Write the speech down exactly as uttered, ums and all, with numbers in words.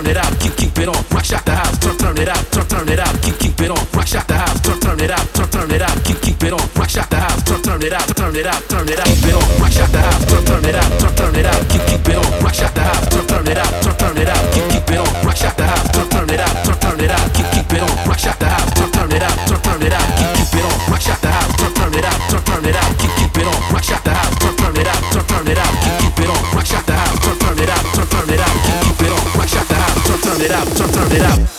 it out, keep keep it on, rock shot the house, turn turn it out, turn turn it out, keep keep it on, rock shot the house, turn turn it out, turn turn it out, keep keep it on, rock shot the house, turn turn it out, turn it out, turn it out, keep it on, rock shot the house, turn turn it out, turn turn it out, keep keep it on, rock shot the house, turn turn it out, turn turn it out, keep keep it on, rock shot the house, turn turn it out, turn turn it out, keep keep it on, rock shot the house, turn turn it out, turn turn it out, keep keep it on, rock shot the house, turn turn it out, turn turn it out, keep keep it on, rock shot the house, turn turn it out, turn turn it out, keep keep it on, rock shot the house, turn turn it out, turn turn it out, keep keep it on, rock shot the house, turn turn it out, turn turn it out.